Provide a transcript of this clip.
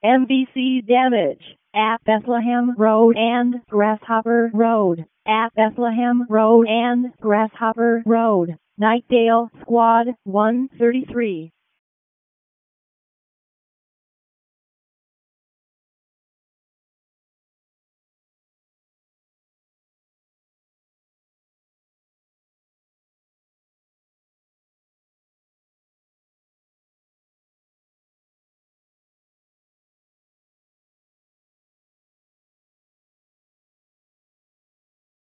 MVC damage at Bethlehem Road and Grasshopper Road. At Bethlehem Road and Grasshopper Road. Nightdale Squad 133.